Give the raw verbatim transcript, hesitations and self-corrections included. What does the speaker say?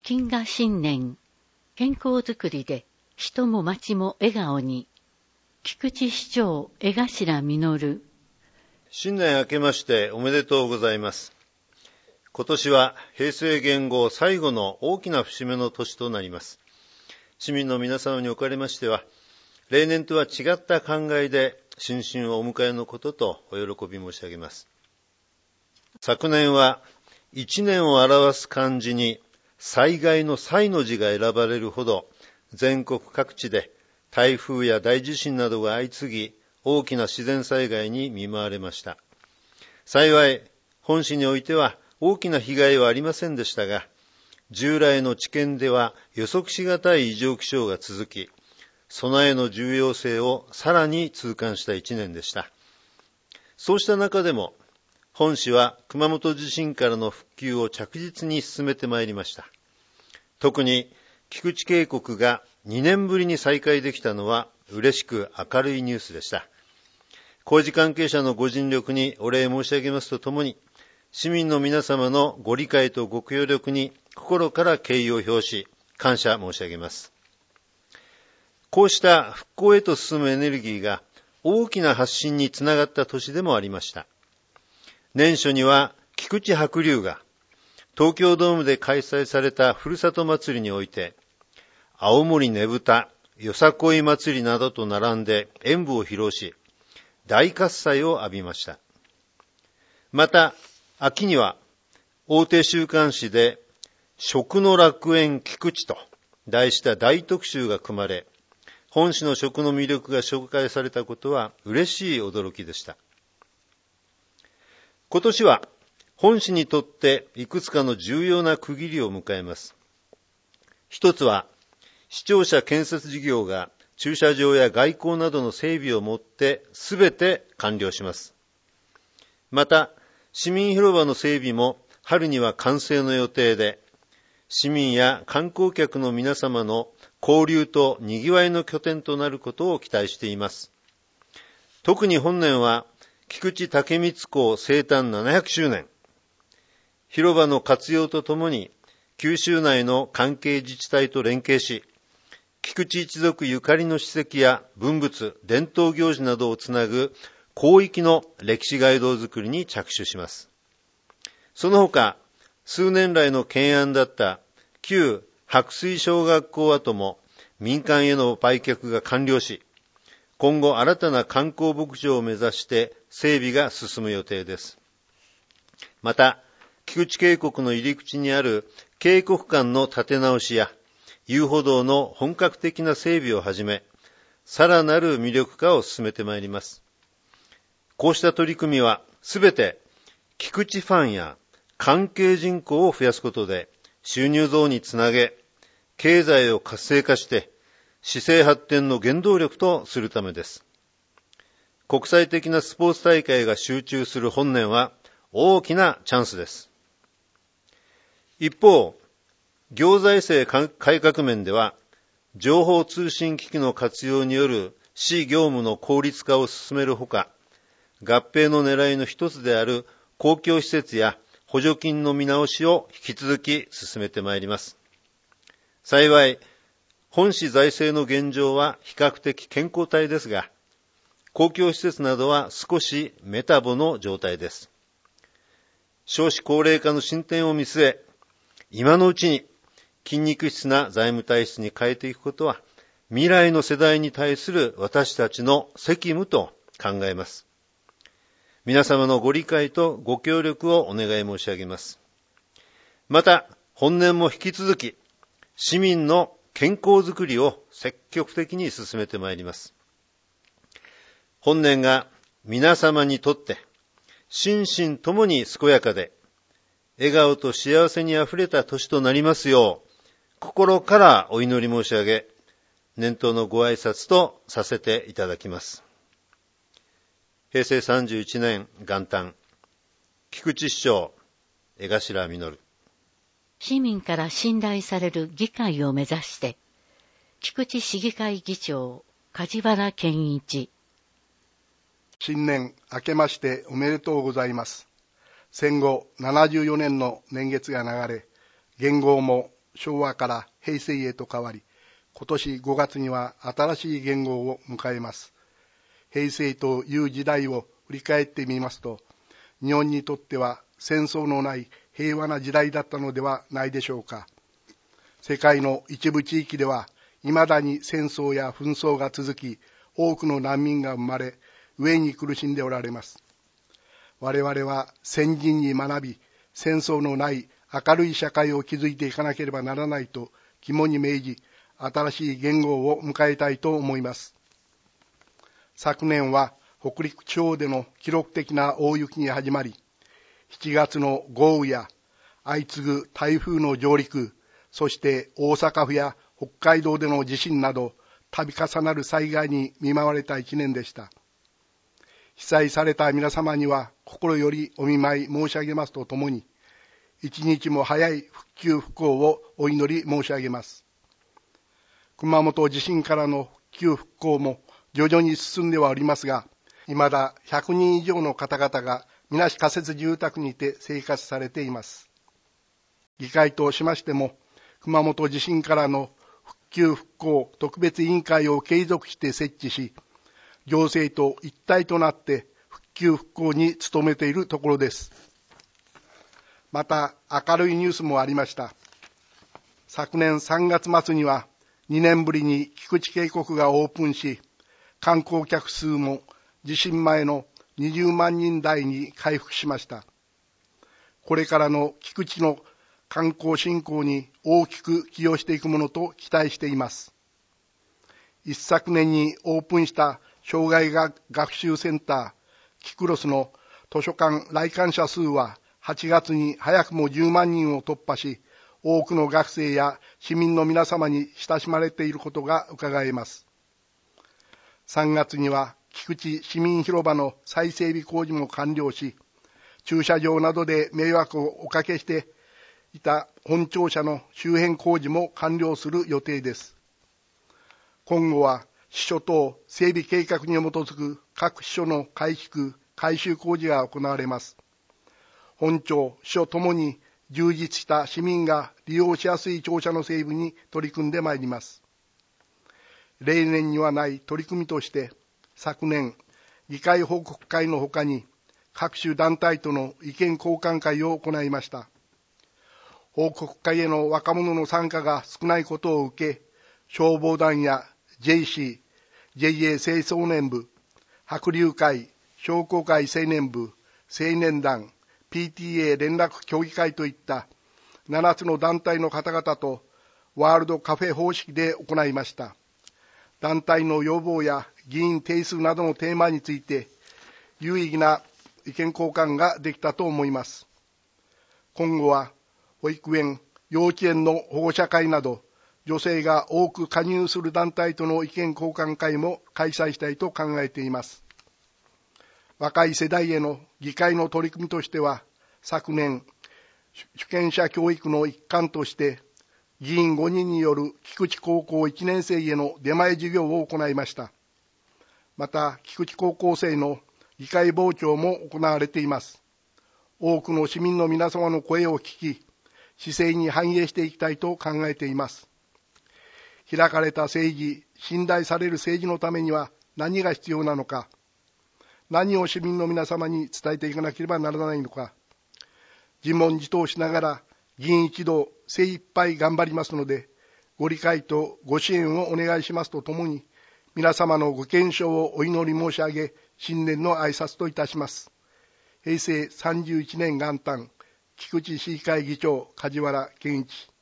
金河新年、健康づくりで人も町も笑顔に。菊池市長江頭実。 新年明けましておめでとうございます。今年は平成元号最後の大きな節目の年となります。市民の皆様におかれましては、例年とは違った考えで新春をお迎えのこととお喜び申し上げます。昨年は一年を表す漢字に災害の災の字が選ばれるほど全国各地で台風や大地震などが相次ぎ大きな自然災害に見舞われました。幸い本市においては大きな被害はありませんでしたが、従来の知見では予測しがたい異常気象が続き、備えの重要性をさらに痛感した一年でした。そうした中でも本市は熊本地震からの復旧を着実に進めてまいりました。特に菊池渓谷がにねんぶりに再開できたのは嬉しく明るいニュースでした。工事関係者のご尽力にお礼申し上げますとともに、市民の皆様のご理解とご協力に心から敬意を表し、感謝申し上げます。こうした復興へと進むエネルギーが大きな発信につながった年でもありました。年初には菊池白龍が東京ドームで開催されたふるさと祭りにおいて、青森ねぶた、よさこい祭りなどと並んで演舞を披露し、大喝采を浴びました。また、秋には大手週刊誌で食の楽園菊池と題した大特集が組まれ、本市の食の魅力が紹介されたことは嬉しい驚きでした。今年は本市にとっていくつかの重要な区切りを迎えます。一つは、市庁舎建設事業が駐車場や外交などの整備をもってすべて完了します。また、市民広場の整備も春には完成の予定で、市民や観光客の皆様の交流と賑わいの拠点となることを期待しています。特に本年は、菊池武光公生誕ななひゃくしゅうねん。広場の活用とともに、九州内の関係自治体と連携し、菊池一族ゆかりの史跡や文物、伝統行事などをつなぐ広域の歴史街道づくりに着手します。その他、数年来の懸案だった旧白水小学校跡も民間への売却が完了し、今後新たな観光牧場を目指して整備が進む予定です。また、菊池渓谷の入り口にある渓谷間の建て直しや遊歩道の本格的な整備をはじめ、さらなる魅力化を進めてまいります。こうした取り組みはすべて菊池ファンや関係人口を増やすことで収入増につなげ、経済を活性化して市政発展の原動力とするためです。国際的なスポーツ大会が集中する本年は大きなチャンスです。一方、行財政改革面では、情報通信機器の活用による市業務の効率化を進めるほか、合併の狙いの一つである公共施設や補助金の見直しを引き続き進めてまいります。幸い、本市財政の現状は比較的健康体ですが、公共施設などは少しメタボの状態です。少子高齢化の進展を見据え、今のうちに筋肉質な財務体質に変えていくことは、未来の世代に対する私たちの責務と考えます。皆様のご理解とご協力をお願い申し上げます。また、本年も引き続き、市民の健康づくりを積極的に進めてまいります。本年が皆様にとって心身ともに健やかで笑顔と幸せにあふれた年となりますよう心からお祈り申し上げ、年頭のご挨拶とさせていただきます。平成さんじゅういちねん元旦、菊池市長江頭実。 市民から信頼される議会を目指して、菊池市議会議長梶原健一。 新年明けましておめでとうございます。戦後ななじゅうよねんの年月が流れ、元号も昭和から平成へと変わり、今年ごがつには新しい元号を迎えます。平成という時代を振り返ってみますと、日本にとっては戦争のない平和な時代だったのではないでしょうか。世界の一部地域では、未だに戦争や紛争が続き、多くの難民が生まれ、飢えに苦しんでおられます。我々は先人に学び、戦争のない明るい社会を築いていかなければならないと肝に銘じ、新しい元号を迎えたいと思います。昨年は北陸地方での記録的な大雪に始まり、しちがつの豪雨や相次ぐ台風の上陸、そして大阪府や北海道での地震など、度重なる災害に見舞われた一年でした。被災された皆様には心よりお見舞い申し上げますとともに、一日も早い復旧復興をお祈り申し上げます。熊本地震からの復旧復興も徐々に進んではおりますが、未だひゃくにん以上の方々がみなし仮設住宅にて生活されています。議会としましても、熊本地震からの復旧復興特別委員会を継続して設置し、行政と一体となって復旧復興に努めているところです。また、明るいニュースもありました。昨年さんがつ末には、にねんぶりに菊池渓谷がオープンし、観光客数も地震前のにじゅうまんにん台に回復しました。これからの菊池の観光振興に大きく寄与していくものと期待しています。一昨年にオープンした障害学習センターキクロスの図書館来館者数ははちがつに早くもじゅうまんにんを突破し、多くの学生や市民の皆様に親しまれていることが伺えます。さんがつには菊池市民広場の再整備工事も完了し、駐車場などで迷惑をおかけしていた本庁舎の周辺工事も完了する予定です。今後は支所等整備計画に基づく各支所の改築・改修工事が行われます。本庁、支所ともに充実した市民が利用しやすい庁舎の整備に取り組んでまいります。例年にはない取り組みとして、昨年、議会報告会のほかに、各種団体との意見交換会を行いました。報告会への若者の参加が少ないことを受け、消防団や ジェイシー、ジェイエー 青少年部、白龍会、商工会青年部、青年団、ピーティーエー 連絡協議会といったななつの団体の方々とワールドカフェ方式で行いました。団体の要望や議員定数などのテーマについて有意義な意見交換ができたと思います。今後は保育園、幼稚園の保護者会など女性が多く加入する団体との意見交換会も開催したいと考えています。若い世代への議会の取り組みとしては、昨年、主権者教育の一環として、議員ごにんによる菊池高校いちねん生への出前授業を行いました。また、菊池高校生の議会傍聴も行われています。多くの市民の皆様の声を聞き、市政に反映していきたいと考えています。開かれた政治、信頼される政治のためには何が必要なのか、何を市民の皆様に伝えていかなければならないのか、自問自答しながら議員一同精一杯頑張りますので、ご理解とご支援をお願いしますとともに、皆様のご健勝をお祈り申し上げ、新年の挨拶といたします。平成さんじゅういちねん元旦、菊池市議会議長、梶原健一。